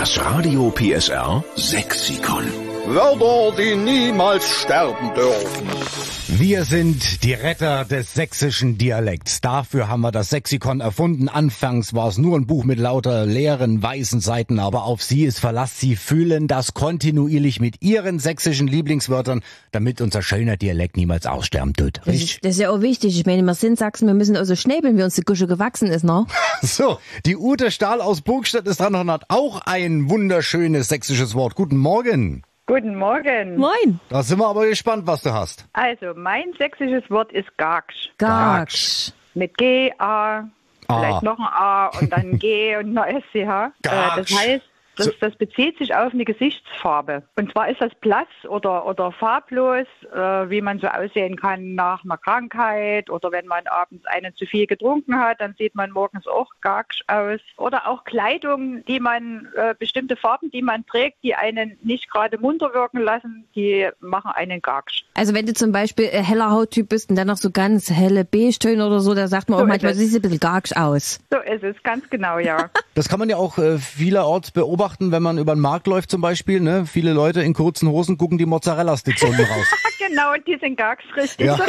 Das Radio PSR Sexikon. Wörter, die niemals sterben dürfen. Wir sind die Retter des sächsischen Dialekts. Dafür haben wir das Sexikon erfunden. Anfangs war es nur ein Buch mit lauter leeren, weißen Seiten, aber auf Sie ist Verlass. Sie fühlen das kontinuierlich mit Ihren sächsischen Lieblingswörtern, damit unser schöner Dialekt niemals aussterben tut. Das ist ja auch wichtig. Ich meine, wir sind Sachsen, wir müssen also schnäbeln, wie uns die Gusche gewachsen ist, ne? So, die Ute Stahl aus Burgstadt ist dran und hat auch ein wunderschönes sächsisches Wort. Guten Morgen. Guten Morgen. Moin. Da sind wir aber gespannt, was du hast. Also, mein sächsisches Wort ist Gagsch. Gagsch. Mit G, A, vielleicht noch ein A und dann ein G und ein SCH. Das heißt, das bezieht sich auf eine Gesichtsfarbe. Und zwar ist das blass oder farblos, wie man so aussehen kann nach einer Krankheit oder wenn man abends einen zu viel getrunken hat, dann sieht man morgens auch gagsch aus. Oder auch Kleidung, die man, bestimmte Farben, die man trägt, die einen nicht gerade munter wirken lassen, die machen einen gagsch. Also wenn du zum Beispiel heller Hauttyp bist und dann noch so ganz helle Beige-Töne oder so, da sagt man auch manchmal, siehst du ein bisschen gagsch aus. So ist es, ganz genau, ja. Das kann man ja auch vielerorts beobachten, wenn man über den Markt läuft zum Beispiel. Ne? Viele Leute in kurzen Hosen gucken die Mozzarella-Sticks unten raus. Genau, die sind gagsch, richtig. Ja.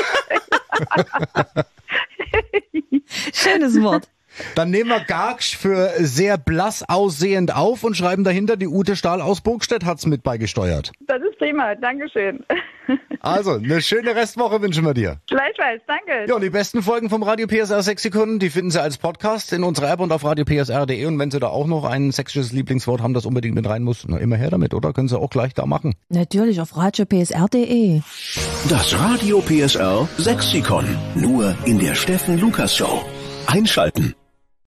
Schönes Wort. Dann nehmen wir Gagsch für sehr blass aussehend auf und schreiben dahinter, die Ute Stahl aus Burgstadt hat's mit beigesteuert. Das ist prima, Dankeschön. Also, eine schöne Restwoche wünschen wir dir. Gleichfalls, danke. Ja, und die besten Folgen vom Radio PSR Sexikon, die finden Sie als Podcast in unserer App und auf radiopsr.de. Und wenn Sie da auch noch ein sächsisches Lieblingswort haben, das unbedingt mit rein muss, na immer her damit, oder? Können Sie auch gleich da machen. Natürlich auf radiopsr.de. Das Radio PSR Sexikon. Nur in der Steffen Lukas Show. Einschalten.